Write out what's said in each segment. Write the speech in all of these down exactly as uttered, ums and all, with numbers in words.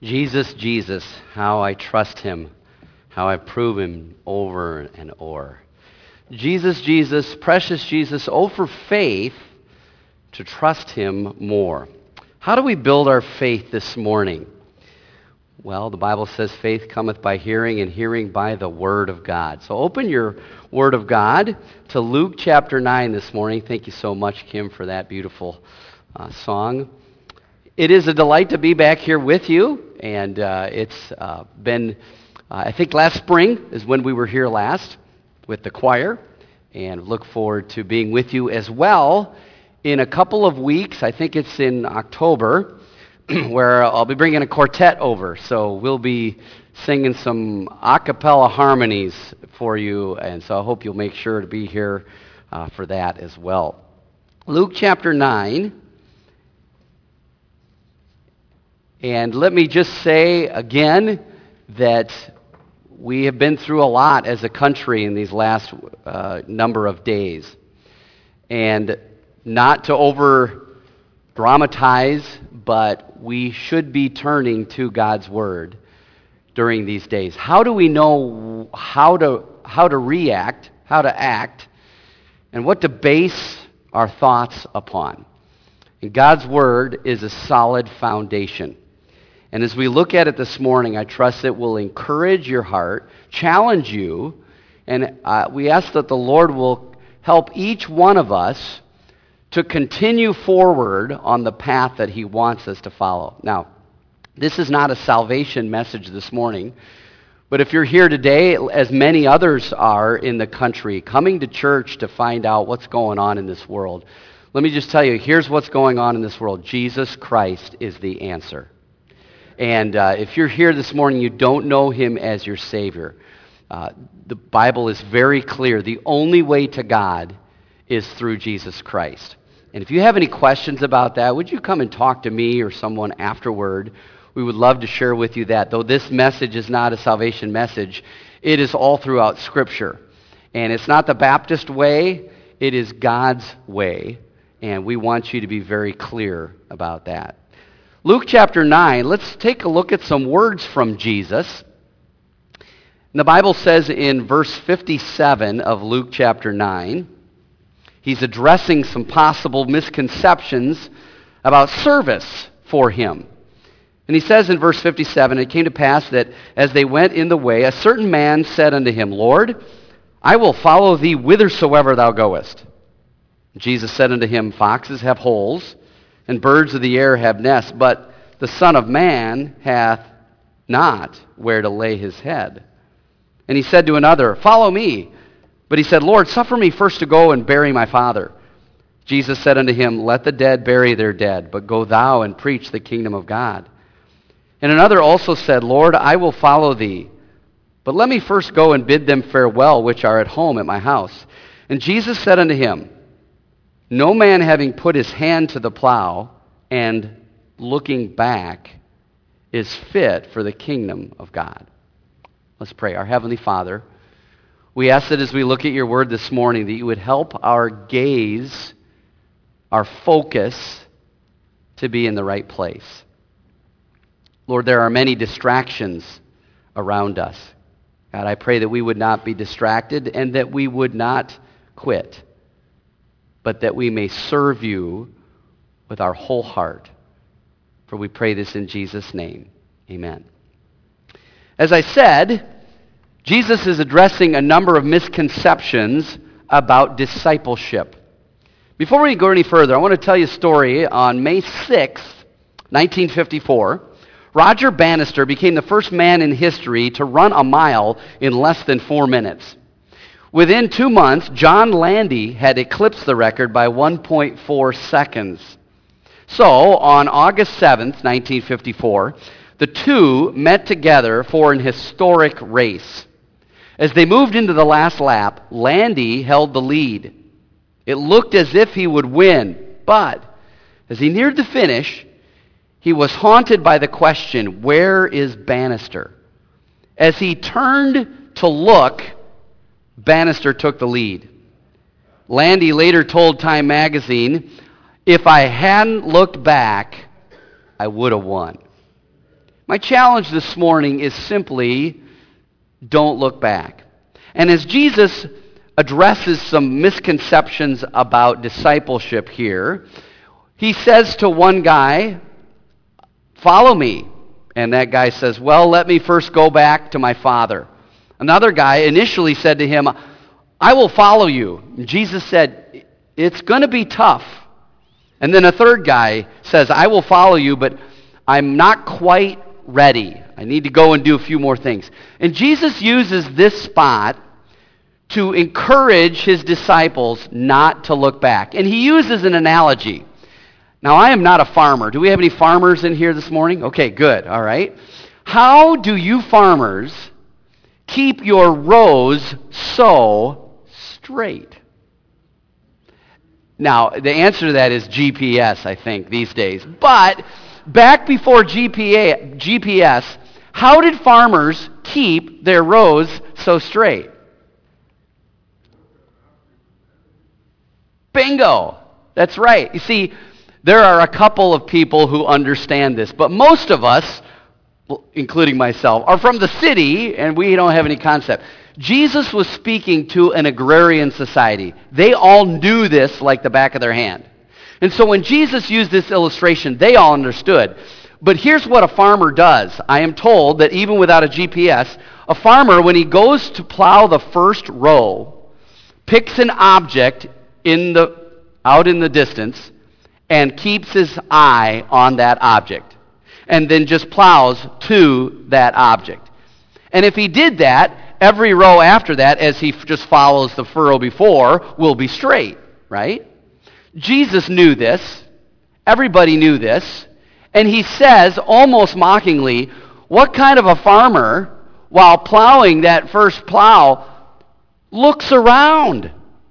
Jesus, Jesus, how I trust him, how I prove him over and over. Jesus, Jesus, precious Jesus, oh, for faith to trust him more. How do we build our faith this morning? Well, the Bible says faith cometh by hearing, and hearing by the word of God. So open your word of God to Luke chapter nine this morning. Thank you so much, Kim, for that beautiful uh, song. It is a delight to be back here with you, and uh, it's uh, been, uh, I think last spring is when we were here last with the choir, and look forward to being with you as well in a couple of weeks. I think it's in October, where I'll be bringing a quartet over, so we'll be singing some a cappella harmonies for you, and so I hope you'll make sure to be here uh, for that as well. Luke chapter nine. And let me just say again that we have been through a lot as a country in these last uh, number of days. And not to over dramatize, but we should be turning to God's word during these days. How do we know how to how to react, how to act, and what to base our thoughts upon? And God's word is a solid foundation. And as we look at it this morning, I trust it will encourage your heart, challenge you, and uh, we ask that the Lord will help each one of us to continue forward on the path that he wants us to follow. Now, this is not a salvation message this morning, but if you're here today, as many others are in the country, coming to church to find out what's going on in this world, let me just tell you, here's what's going on in this world. Jesus Christ is the answer. And uh, if you're here this morning, you don't know him as your Savior. Uh, the Bible is very clear. The only way to God is through Jesus Christ. And if you have any questions about that, would you come and talk to me or someone afterward? We would love to share with you that. Though this message is not a salvation message, it is all throughout Scripture. And it's not the Baptist way, it is God's way. And we want you to be very clear about that. Luke chapter nine, let's take a look at some words from Jesus. And the Bible says in verse fifty-seven of Luke chapter nine, he's addressing some possible misconceptions about service for him. And he says in verse fifty-seven, it came to pass that as they went in the way, a certain man said unto him, Lord, I will follow thee whithersoever thou goest. Jesus said unto him, Foxes have holes, and birds of the air have nests, but the Son of Man hath not where to lay his head. And he said to another, Follow me. But he said, Lord, suffer me first to go and bury my father. Jesus said unto him, Let the dead bury their dead, but go thou and preach the kingdom of God. And another also said, Lord, I will follow thee, but let me first go and bid them farewell which are at home at my house. And Jesus said unto him, No man having put his hand to the plow and looking back is fit for the kingdom of God. Let's pray. Our Heavenly Father, we ask that as we look at your word this morning, that you would help our gaze, our focus, to be in the right place. Lord, there are many distractions around us. God, I pray that we would not be distracted and that we would not quit, but that we may serve you with our whole heart. For we pray this in Jesus' name. Amen. As I said, Jesus is addressing a number of misconceptions about discipleship. Before we go any further, I want to tell you a story. On May sixth, nineteen fifty-four, Roger Bannister became the first man in history to run a mile in less than four minutes. Within two months, John Landy had eclipsed the record by one point four seconds. So, on August seventh, nineteen fifty-four, the two met together for an historic race. As they moved into the last lap, Landy held the lead. It looked as if he would win, but as he neared the finish, he was haunted by the question, where is Bannister? As he turned to look, Bannister took the lead. Landy later told Time magazine, if I hadn't looked back, I would have won. My challenge this morning is simply don't look back. And as Jesus addresses some misconceptions about discipleship here, he says to one guy, follow me. And that guy says, well, let me first go back to my Father. Another guy initially said to him, I will follow you. And Jesus said, it's going to be tough. And then a third guy says, I will follow you, but I'm not quite ready. I need to go and do a few more things. And Jesus uses this spot to encourage his disciples not to look back. And he uses an analogy. Now, I am not a farmer. Do we have any farmers in here this morning? Okay, good. All right. How do you farmers keep your rows so straight? Now, the answer to that is G P S, I think, these days. But back before G P A, G P S, how did farmers keep their rows so straight? Bingo. That's right. You see, there are a couple of people who understand this, but most of us, including myself, are from the city, and we don't have any concept. Jesus was speaking to an agrarian society. They all knew this like the back of their hand. And so when Jesus used this illustration, they all understood. But here's what a farmer does. I am told that even without a G P S, a farmer, when he goes to plow the first row, picks an object in the out in the distance, and keeps his eye on that object, and then just plows to that object. And if he did that, every row after that, as he f- just follows the furrow before, will be straight, right? Jesus knew this. Everybody knew this. And he says, almost mockingly, what kind of a farmer, while plowing that first plow, looks around?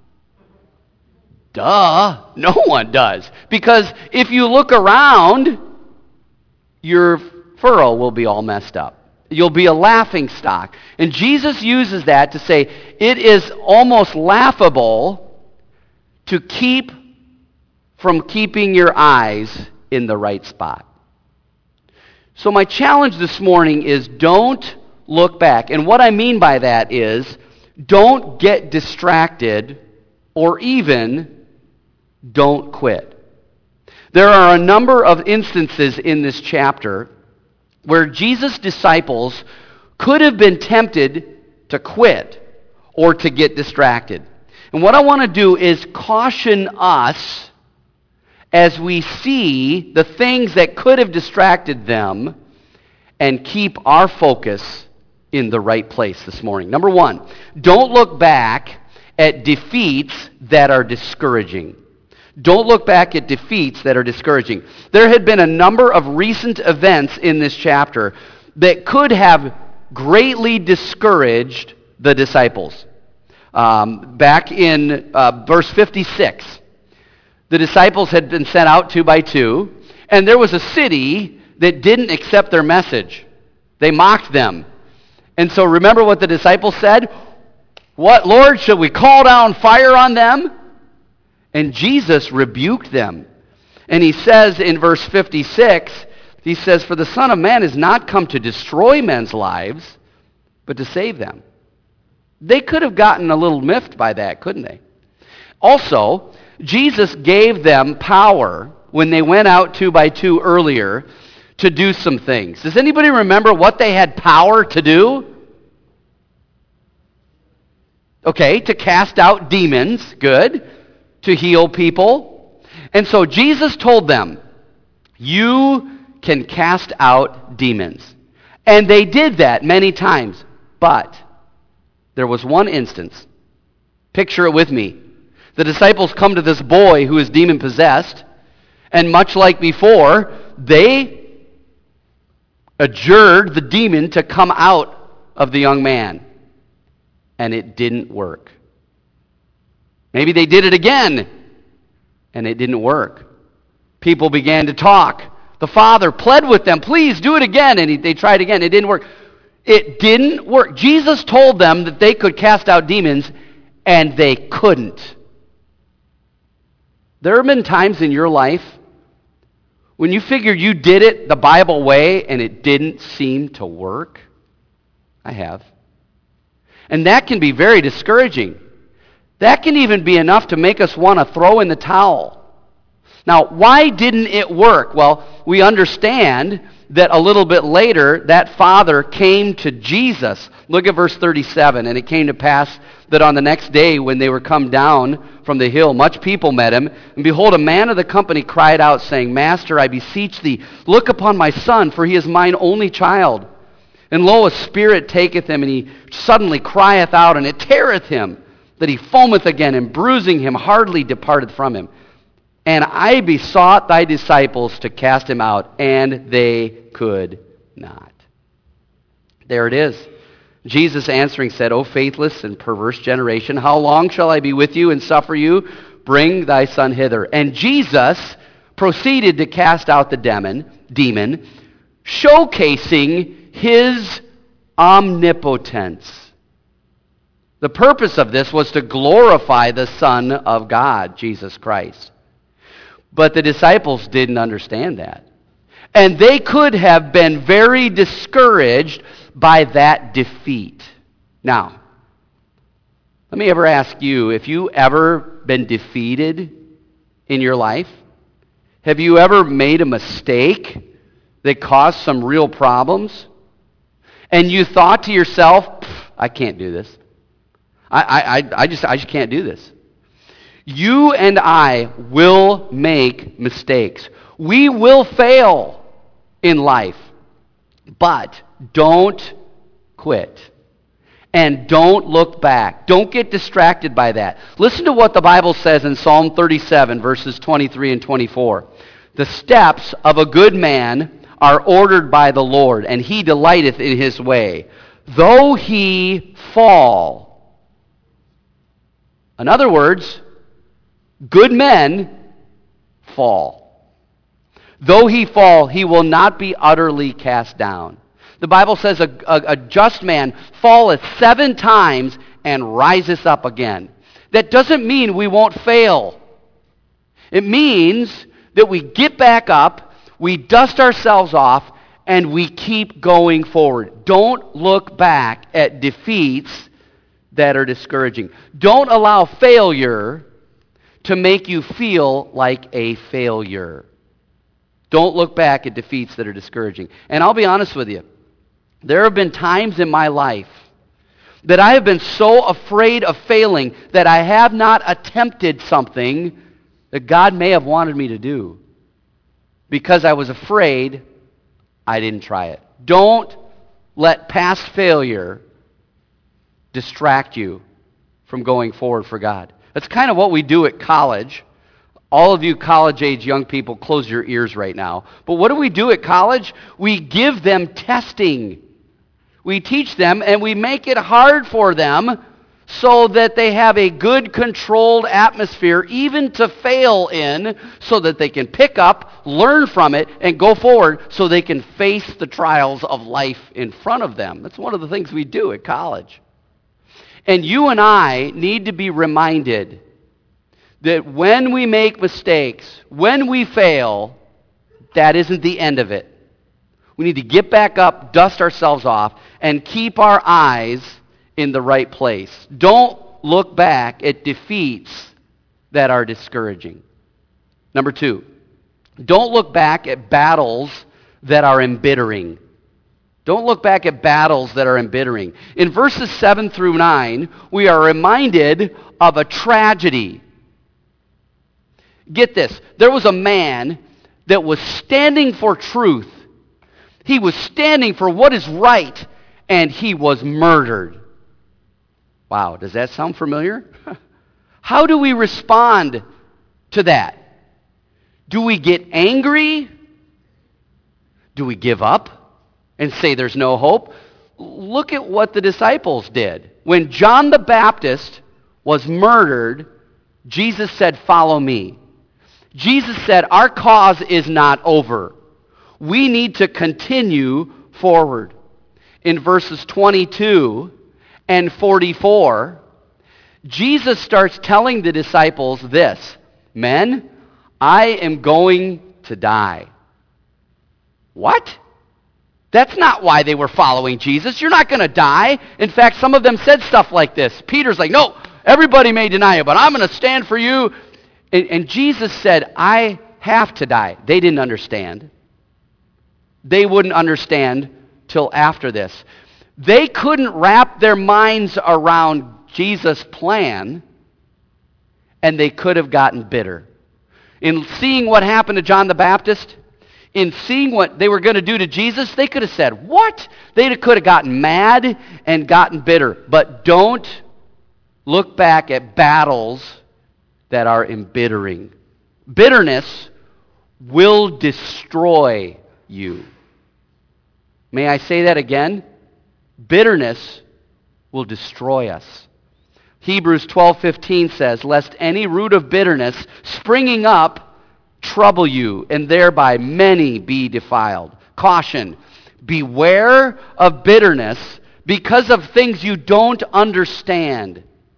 Duh, no one does. Because if you look around, your furrow will be all messed up. You'll be a laughing stock. And Jesus uses that to say it is almost laughable to keep from keeping your eyes in the right spot. So my challenge this morning is don't look back. And what I mean by that is don't get distracted, or even don't quit. There are a number of instances in this chapter where Jesus' disciples could have been tempted to quit or to get distracted. And what I want to do is caution us as we see the things that could have distracted them and keep our focus in the right place this morning. Number one, don't look back at defeats that are discouraging. Don't look back at defeats that are discouraging. There had been a number of recent events in this chapter that could have greatly discouraged the disciples. Um, back in uh, verse fifty-six, the disciples had been sent out two by two, and there was a city that didn't accept their message. They mocked them. And so remember what the disciples said? What, Lord, should we call down fire on them? And Jesus rebuked them. And he says in verse fifty-six, he says, for the Son of Man is not come to destroy men's lives, but to save them. They could have gotten a little miffed by that, couldn't they? Also, Jesus gave them power when they went out two by two earlier to do some things. Does anybody remember what they had power to do? Okay, to cast out demons, good. To heal people. And so Jesus told them, you can cast out demons. And they did that many times. But there was one instance. Picture it with me. The disciples come to this boy who is demon-possessed, and much like before, they adjured the demon to come out of the young man. And it didn't work. Maybe they did it again, and it didn't work. People began to talk. The father pled with them, please do it again, and he, they tried again. It didn't work. It didn't work. Jesus told them that they could cast out demons, and they couldn't. There have been times in your life When you figured you did it the Bible way and it didn't seem to work? I have. And that can be very discouraging. That can even be enough to make us want to throw in the towel. Now, why didn't it work? Well, we understand that a little bit later, that father came to Jesus. Look at verse thirty-seven. And it came to pass that on the next day when they were come down from the hill, much people met him. And behold, a man of the company cried out, saying, Master, I beseech thee, look upon my son, for he is mine only child. And lo, a spirit taketh him, and he suddenly crieth out, and it teareth him, that he foameth again, and bruising him hardly departed from him. And I besought thy disciples to cast him out, and they could not. There it is. Jesus answering said, O faithless and perverse generation, how long shall I be with you and suffer you? Bring thy son hither. And Jesus proceeded to cast out the demon, demon, showcasing his omnipotence. The purpose of this was to glorify the Son of God, Jesus Christ. But the disciples didn't understand that. And they could have been very discouraged by that defeat. Now, let me ever ask you, if you ever been defeated in your life? Have you ever made a mistake that caused some real problems? And you thought to yourself, I can't do this. I, I, I, just, I just can't do this. You and I will make mistakes. We will fail in life. But don't quit. And don't look back. Don't get distracted by that. Listen to what the Bible says in Psalm thirty-seven, verses twenty-three and twenty-four. The steps of a good man are ordered by the Lord, and he delighteth in his way. Though he fall. In other words, good men fall. Though he fall, he will not be utterly cast down. The Bible says a, a, a just man falleth seven times and riseth up again. That doesn't mean we won't fail. It means that we get back up, we dust ourselves off, and we keep going forward. Don't look back at defeats that are discouraging. Don't allow failure to make you feel like a failure. Don't look back at defeats that are discouraging. And I'll be honest with you. There have been times in my life that I have been so afraid of failing that I have not attempted something that God may have wanted me to do. Because I was afraid, I didn't try it. Don't let past failure distract you from going forward for God. That's kind of what we do at college. All of you college-age young people, close your ears right now. But what do we do at college? We give them testing. We teach them, and we make it hard for them so that they have a good, controlled atmosphere, even to fail in, so that they can pick up, learn from it, and go forward so they can face the trials of life in front of them. That's one of the things we do at college. And you and I need to be reminded that when we make mistakes, when we fail, that isn't the end of it. We need to get back up, dust ourselves off, and keep our eyes in the right place. Don't look back at defeats that are discouraging. Number two, don't look back at battles that are embittering. Don't look back at battles that are embittering. In verses seven through nine, we are reminded of a tragedy. Get this. There was a man that was standing for truth. He was standing for what is right, and he was murdered. Wow, does that sound familiar? How do we respond to that? Do we get angry? Do we give up and say there's no hope? Look at what the disciples did. When John the Baptist was murdered, Jesus said, "Follow me." Jesus said, our cause is not over. We need to continue forward. In verses twenty-two and forty-four, Jesus starts telling the disciples this, "Men, I am going to die. What? That's not why they were following Jesus. You're not going to die. In fact, some of them said stuff like this. Peter's like, no, everybody may deny you, but I'm going to stand for you. And, and Jesus said, I have to die. They didn't understand. They wouldn't understand till after this. They couldn't wrap their minds around Jesus' plan, and they could have gotten bitter. In seeing what happened to John the Baptist, in seeing what they were going to do to Jesus, they could have said, what? They could have gotten mad and gotten bitter. But don't look back at battles that are embittering. Bitterness will destroy you. May I say that again? Bitterness will destroy us. Hebrews twelve fifteen says, lest any root of bitterness springing up trouble you, and thereby many be defiled. Caution, beware of bitterness because of things you don't understand.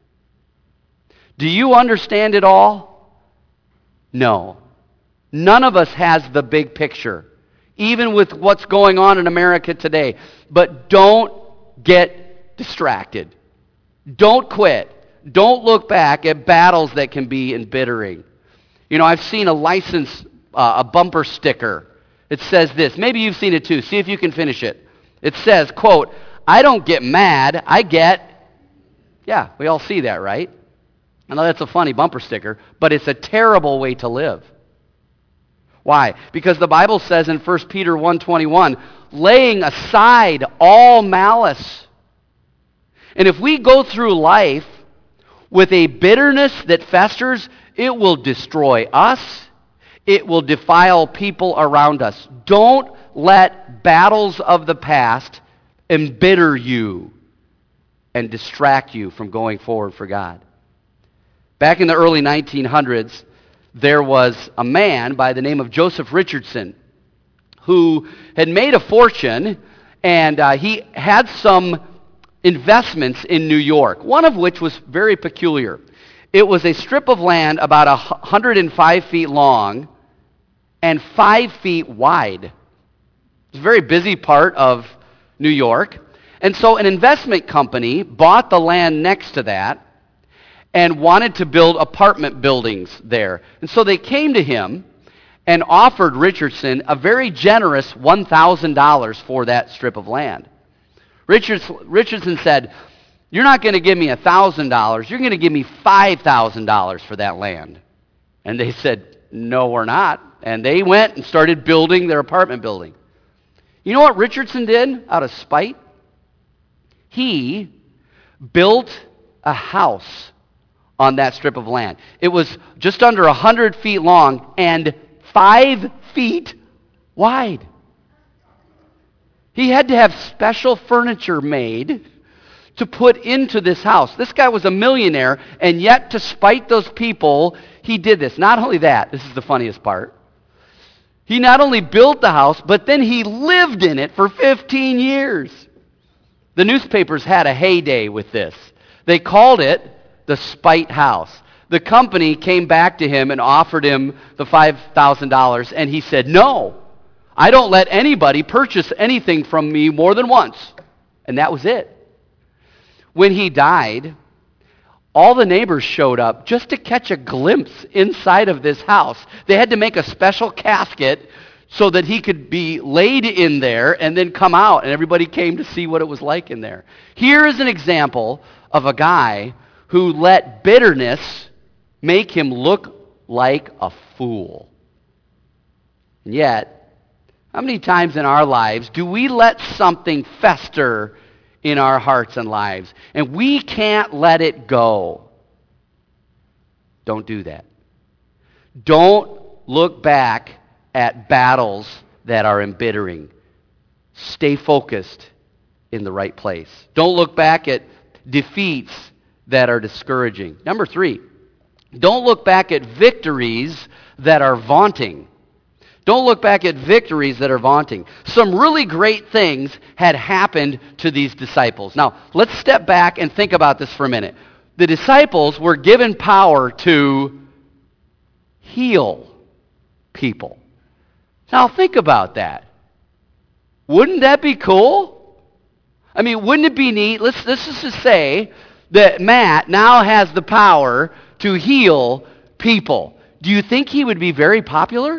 Do you understand it all? No. None of us has the big picture, even with what's going on in America today. But don't get distracted. Don't quit. Don't look back at battles that can be embittering. You know, I've seen a license, uh, a bumper sticker. It says this. Maybe you've seen it too. See if you can finish it. It says, quote, I don't get mad, I get, yeah, we all see that, right? I know that's a funny bumper sticker, but it's a terrible way to live. Why? Because the Bible says in First Peter one twenty-one, laying aside all malice. And if we go through life with a bitterness that festers, it will destroy us. It will defile people around us. Don't let battles of the past embitter you and distract you from going forward for God. Back in the early nineteen hundreds, there was a man by the name of Joseph Richardson who had made a fortune, and uh, he had some investments in New York, one of which was very peculiar. It was a strip of land about one hundred five feet long and five feet wide. It's a very busy part of New York. And so an investment company bought the land next to that and wanted to build apartment buildings there. And so they came to him and offered Richardson a very generous one thousand dollars for that strip of land. Richards, Richardson said, you're not going to give me one thousand dollars, you're going to give me five thousand dollars for that land. And they said, no, we're not. And they went and started building their apartment building. You know what Richardson did out of spite? He built a house on that strip of land. It was just under one hundred feet long and five feet wide. He had to have special furniture made to put into this house. This guy was a millionaire, and yet to spite those people, he did this. Not only that, this is the funniest part. He not only built the house, but then he lived in it for fifteen years. The newspapers had a heyday with this. They called it the Spite House. The company came back to him and offered him the five thousand dollars, and he said, no, I don't let anybody purchase anything from me more than once. And that was it. When he died, all the neighbors showed up just to catch a glimpse inside of this house. They had to make a special casket so that he could be laid in there and then come out, and everybody came to see what it was like in there. Here is an example of a guy who let bitterness make him look like a fool. And yet, how many times in our lives do we let something fester in our hearts and lives, and we can't let it go? Don't do that. Don't look back at battles that are embittering. Stay focused in the right place. Don't look back at defeats that are discouraging. Number three, don't look back at victories that are vaunting. Don't look back at victories that are vaunting. Some really great things had happened to these disciples. Now, let's step back and think about this for a minute. The disciples were given power to heal people. Now, think about that. Wouldn't that be cool? I mean, wouldn't it be neat? Let's, let's just say that Matt now has the power to heal people. Do you think he would be very popular?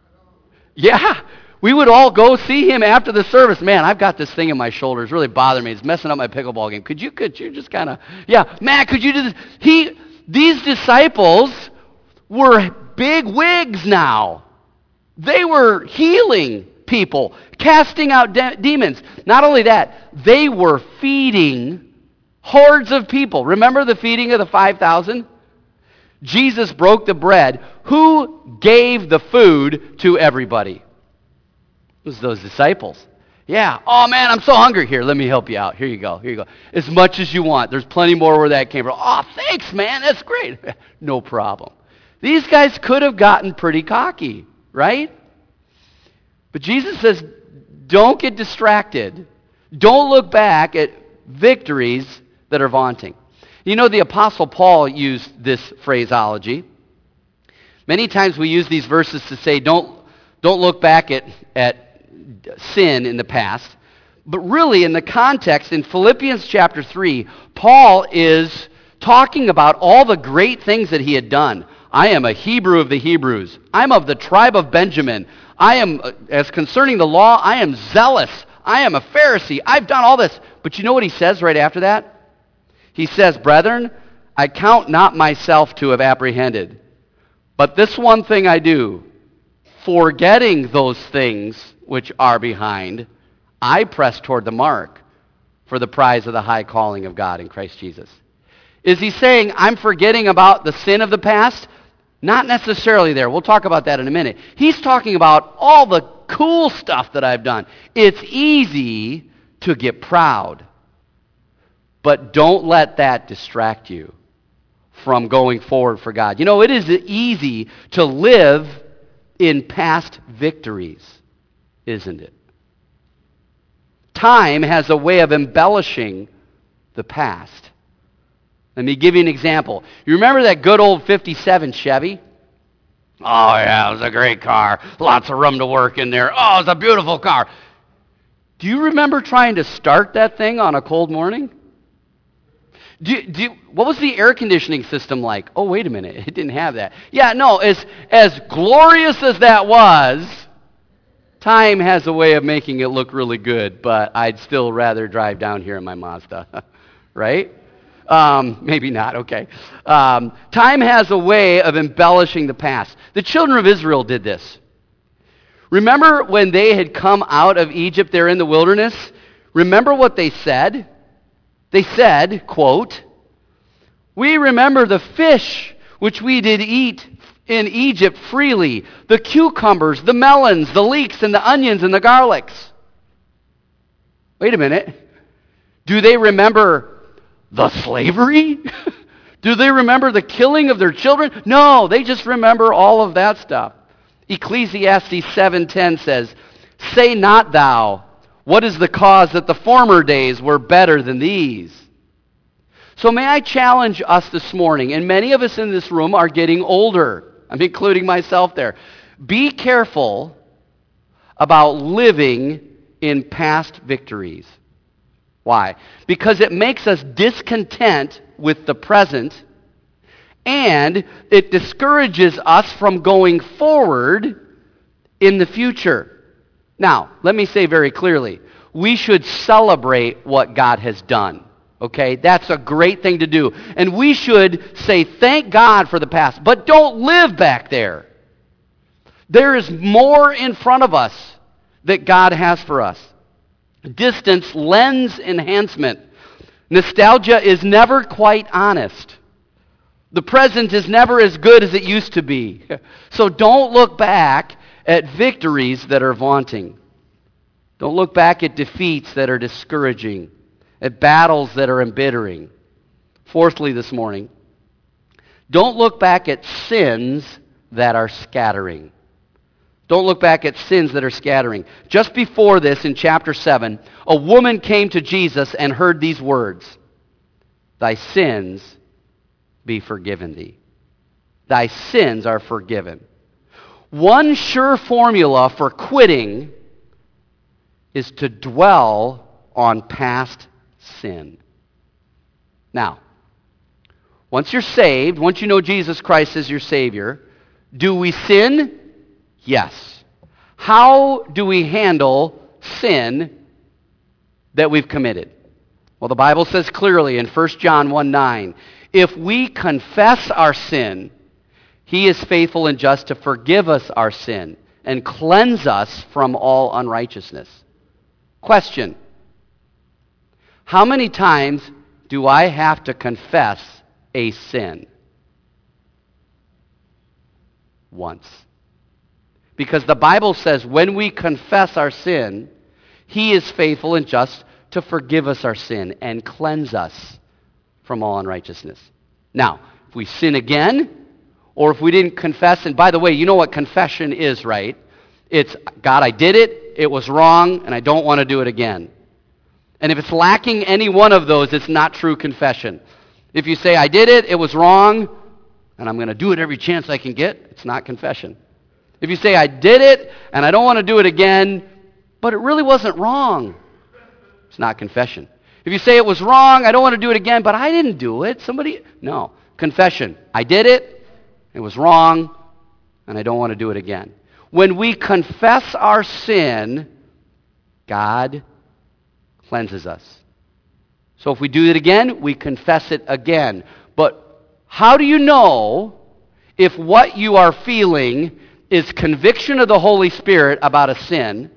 Yeah. We would all go see him after the service. Man, I've got this thing in my shoulder. It's really bothering me. It's messing up my pickleball game. Could you, could you just kind of, yeah, Matt, could you do this? He, these disciples were big wigs now. They were healing people, casting out de- demons. Not only that, they were feeding hordes of people. Remember the feeding of the five thousand? Jesus broke the bread. Who gave the food to everybody? It was those disciples. Yeah. Oh, man, I'm so hungry. Here, let me help you out. Here you go. Here you go. As much as you want. There's plenty more where that came from. Oh, thanks, man. That's great. No problem. These guys could have gotten pretty cocky, right? But Jesus says, don't get distracted. Don't look back at victories that are vaunting. You know, the Apostle Paul used this phraseology. Many times we use these verses to say, don't, don't look back at, at sin in the past. But really, in the context, in Philippians chapter three, Paul is talking about all the great things that he had done. I am a Hebrew of the Hebrews. I'm of the tribe of Benjamin. I am, as concerning the law, I am zealous. I am a Pharisee. I've done all this. But you know what he says right after that? He says, brethren, I count not myself to have apprehended. But this one thing I do, forgetting those things which are behind, I press toward the mark for the prize of the high calling of God in Christ Jesus. Is he saying, I'm forgetting about the sin of the past? Not necessarily there. We'll talk about that in a minute. He's talking about all the cool stuff that I've done. It's easy to get proud, but don't let that distract you from going forward for God. You know, it is easy to live in past victories, isn't it? Time has a way of embellishing the past. Let me give you an example. You remember that good old fifty-seven Chevy? Oh, yeah, it was a great car. Lots of room to work in there. Oh, it was a beautiful car. Do you remember trying to start that thing on a cold morning? Do you, do you, what was the air conditioning system like? Oh, wait a minute. It didn't have that. Yeah, no, as, as glorious as that was, time has a way of making it look really good, but I'd still rather drive down here in my Mazda, right? Um, maybe not, okay. Um, time has a way of embellishing the past. The children of Israel did this. Remember when they had come out of Egypt there in the wilderness? Remember what they said? They said, quote, we remember the fish which we did eat in Egypt freely, the cucumbers, the melons, the leeks, and the onions, and the garlics. Wait a minute. Do they remember the slavery? Do they remember the killing of their children? No, they just remember all of that stuff. Ecclesiastes seven ten says, say not thou, what is the cause that the former days were better than these? So may I challenge us this morning, and many of us in this room are getting older. I'm including myself there. Be careful about living in past victories. Why? Because it makes us discontent with the present, and it discourages us from going forward in the future. Now, let me say very clearly, we should celebrate what God has done. Okay? That's a great thing to do. And we should say thank God for the past, but don't live back there. There is more in front of us that God has for us. Distance lends enhancement. Nostalgia is never quite honest. The present is never as good as it used to be. So don't look back at victories that are vaunting. Don't look back at defeats that are discouraging, at battles that are embittering. Fourthly this morning, don't look back at sins that are scattering. Don't look back at sins that are scattering. Just before this, in chapter seven, a woman came to Jesus and heard these words, thy sins be forgiven thee. Thy sins are forgiven. One sure formula for quitting is to dwell on past sin. Now, once you're saved, once you know Jesus Christ as your Savior, do we sin? Yes. How do we handle sin that we've committed? Well, the Bible says clearly in First John one nine, if we confess our sin, he is faithful and just to forgive us our sin and cleanse us from all unrighteousness. Question: how many times do I have to confess a sin? Once. Because the Bible says when we confess our sin, he is faithful and just to forgive us our sin and cleanse us from all unrighteousness. Now, if we sin again, or if we didn't confess, and by the way, you know what confession is, right? It's, God, I did it, it was wrong, and I don't want to do it again. And if it's lacking any one of those, it's not true confession. If you say, I did it, it was wrong, and I'm going to do it every chance I can get, it's not confession. If you say, I did it, and I don't want to do it again, but it really wasn't wrong, it's not confession. If you say it was wrong, I don't want to do it again, but I didn't do it, somebody, no. Confession, I did it, it was wrong, and I don't want to do it again. When we confess our sin, God cleanses us. So if we do it again, we confess it again. But how do you know if what you are feeling is conviction of the Holy Spirit about a sin,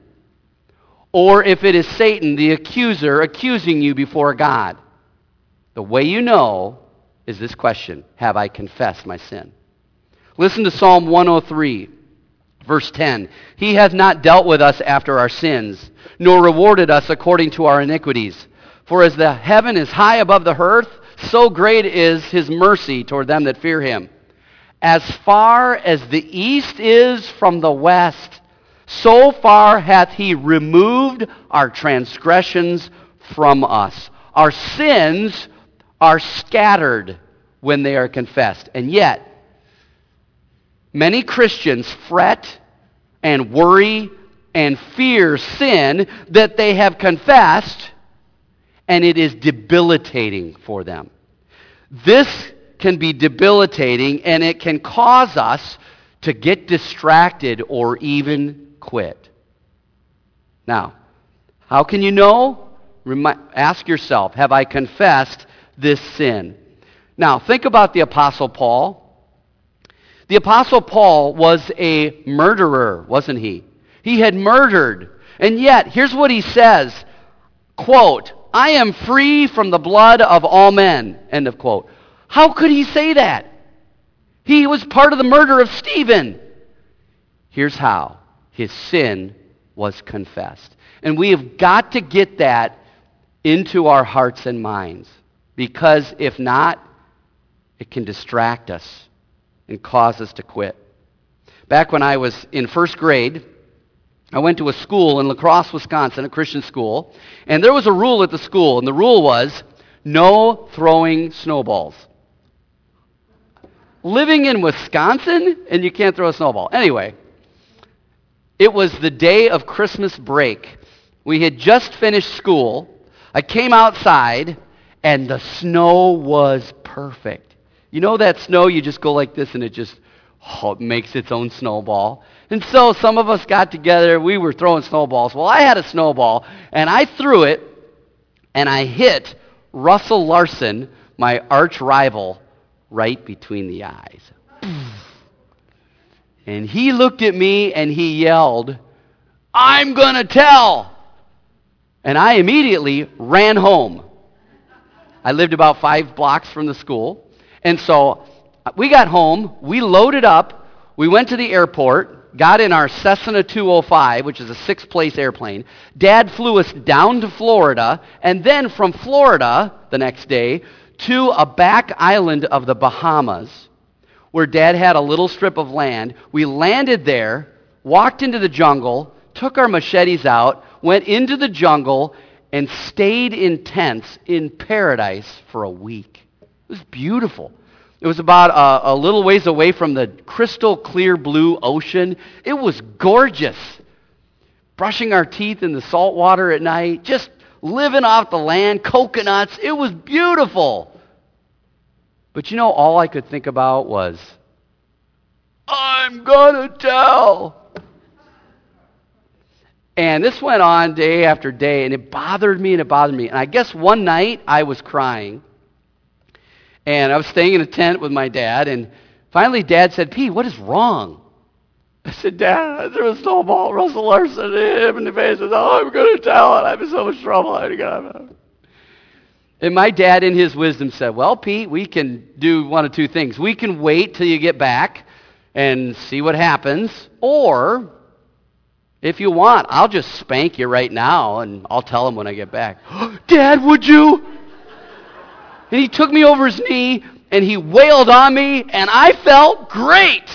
or if it is Satan, the accuser, accusing you before God? The way you know is this question: have I confessed my sin? Listen to Psalm one oh three, verse ten. He has not dealt with us after our sins, nor rewarded us according to our iniquities. For as the heaven is high above the earth, so great is his mercy toward them that fear him. As far as the east is from the west, so far hath he removed our transgressions from us. Our sins are scattered when they are confessed. And yet, many Christians fret and worry and fear sin that they have confessed, and it is debilitating for them. This can be debilitating, and it can cause us to get distracted or even quit. Now, how can you know? Remi- ask yourself, have I confessed this sin? Now, think about the Apostle Paul. The Apostle Paul was a murderer, wasn't he? He had murdered. And yet, here's what he says, quote, I am free from the blood of all men, end of quote. How could he say that? He was part of the murder of Stephen. Here's how. His sin was confessed. And we have got to get that into our hearts and minds, because if not, it can distract us and cause us to quit. Back when I was in first grade, I went to a school in La Crosse, Wisconsin, a Christian school, and there was a rule at the school, and the rule was no throwing snowballs. Living in Wisconsin, and you can't throw a snowball. Anyway, it was the day of Christmas break. We had just finished school. I came outside, and the snow was perfect. You know that snow, you just go like this, and it just oh, it makes its own snowball. And so some of us got together. We were throwing snowballs. Well, I had a snowball, and I threw it, and I hit Russell Larson, my arch rival, right between the eyes. And he looked at me, and he yelled, I'm going to tell. And I immediately ran home. I lived about five blocks from the school. And so we got home, we loaded up, we went to the airport, got in our Cessna two oh five, which is a six-place airplane. Dad flew us down to Florida, and then from Florida the next day to a back island of the Bahamas, where Dad had a little strip of land. We landed there, walked into the jungle, took our machetes out, went into the jungle, and stayed in tents in paradise for a week. It was beautiful. It was about a, a little ways away from the crystal clear blue ocean. It was gorgeous. brushing our teeth in the salt water at night, just living off the land, coconuts. It was beautiful. But you know, all I could think about was, I'm gonna tell. And this went on day after day, and it bothered me and it bothered me. And I guess one night I was crying, and I was staying in a tent with my dad, and finally Dad said, Pete, what is wrong? I said, Dad, there was a snowball. Russell Larson hit him in the face. I said, oh, I'm going to tell it. I'm in so much trouble. I got And my dad, in his wisdom, said, well, Pete, we can do one of two things. We can wait till you get back and see what happens, or if you want, I'll just spank you right now, and I'll tell him when I get back. Dad, would you? And he took me over his knee, and he wailed on me, and I felt great.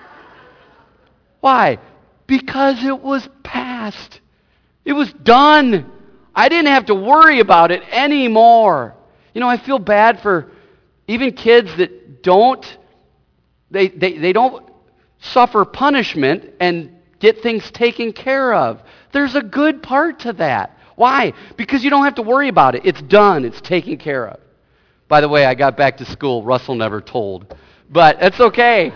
Why? Because it was past. It was done. I didn't have to worry about it anymore. You know, I feel bad for even kids that don't, they, they, they don't suffer punishment and get things taken care of. There's a good part to that. Why? Because you don't have to worry about it. It's done. It's taken care of. By the way, I got back to school. Russell never told. But that's okay.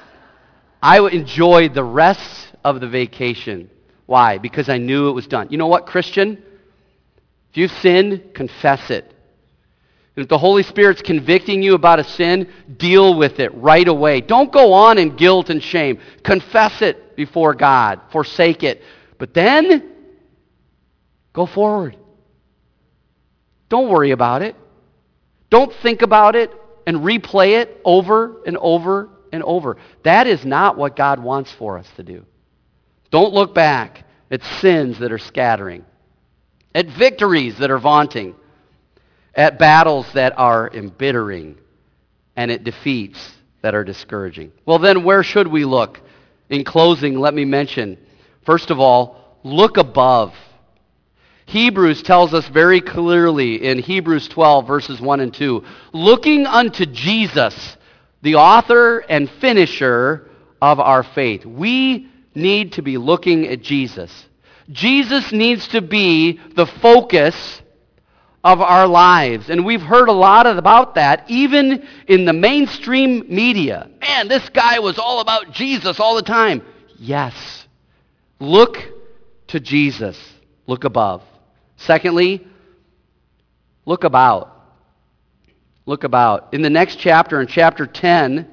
I enjoyed the rest of the vacation. Why? Because I knew it was done. You know what, Christian? If you've sinned, confess it. And if the Holy Spirit's convicting you about a sin, deal with it right away. Don't go on in guilt and shame. Confess it before God. Forsake it. But then, go forward. Don't worry about it. Don't think about it and replay it over and over and over. That is not what God wants for us to do. Don't look back at sins that are scattering, at victories that are vaunting, at battles that are embittering, and at defeats that are discouraging. Well, then where should we look? In closing, let me mention, first of all, look above. Hebrews tells us very clearly in Hebrews twelve, verses one and two, looking unto Jesus, the author and finisher of our faith. We need to be looking at Jesus. Jesus needs to be the focus of our lives. And we've heard a lot about that, even in the mainstream media. Man, this guy was all about Jesus all the time. Yes. Look to Jesus. Look above. Secondly, look about. Look about. In the next chapter, in chapter ten,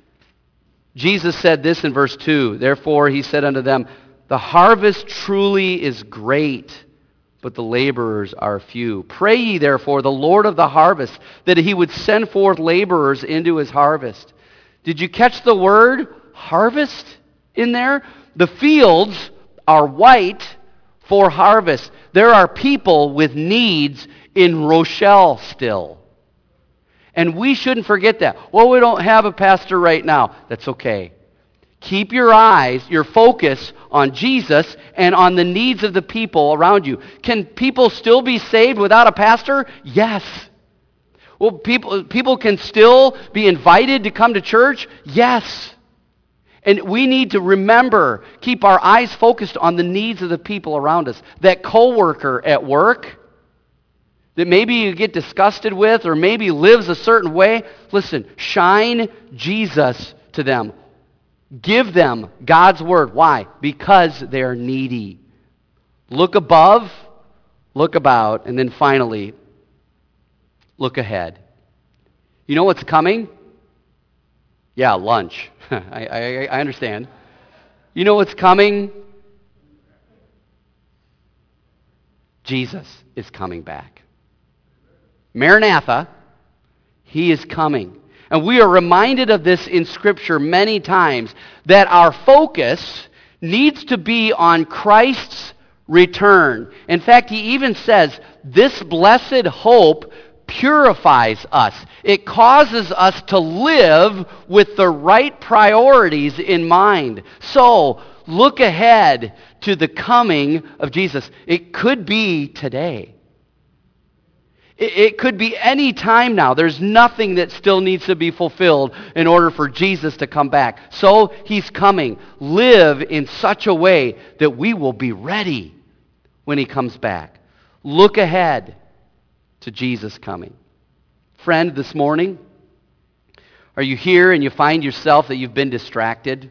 Jesus said this in verse two. Therefore, he said unto them, the harvest truly is great, but the laborers are few. Pray ye therefore the Lord of the harvest, that he would send forth laborers into his harvest. Did you catch the word harvest in there? The fields are white for harvest. There are people with needs in Rochelle still. And we shouldn't forget that. Well, we don't have a pastor right now. That's okay. Keep your eyes, your focus on Jesus and on the needs of the people around you. Can people still be saved without a pastor? Yes. Well, people, people can still be invited to come to church? Yes. And we need to remember, keep our eyes focused on the needs of the people around us. That coworker at work that maybe you get disgusted with or maybe lives a certain way, listen, shine Jesus to them. Give them God's word. Why? Because they're needy. Look above, look about, and then finally, look ahead. You know what's coming? Yeah, lunch. I, I, I understand. You know what's coming? Jesus is coming back. Maranatha, he is coming. And we are reminded of this in Scripture many times, that our focus needs to be on Christ's return. In fact, he even says, this blessed hope purifies us. It causes us to live with the right priorities in mind. So, look ahead to the coming of Jesus. It could be today. It, it could be any time now. There's nothing that still needs to be fulfilled in order for Jesus to come back. So he's coming. Live in such a way that we will be ready when he comes back. Look ahead to Jesus coming. Friend, this morning, are you here and you find yourself that you've been distracted?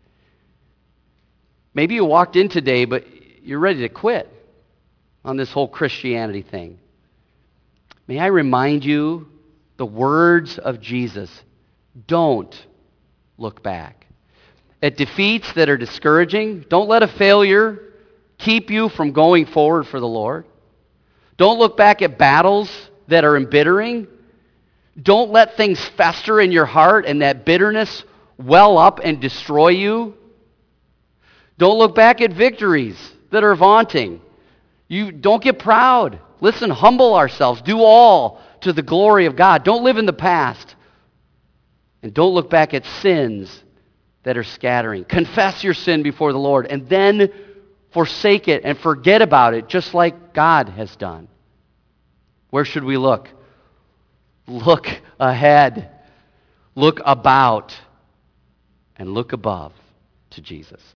Maybe you walked in today, but you're ready to quit on this whole Christianity thing. May I remind you the words of Jesus. Don't look back. At defeats that are discouraging, don't let a failure keep you from going forward for the Lord. Don't look back at battles that are embittering. Don't let things fester in your heart and that bitterness well up and destroy you. Don't look back at victories that are vaunting. You don't get proud. Listen, humble ourselves. Do all to the glory of God. Don't live in the past. And don't look back at sins that are scattering. Confess your sin before the Lord and then forsake it and forget about it just like God has done. Where should we look? Look ahead. Look about and look above to Jesus.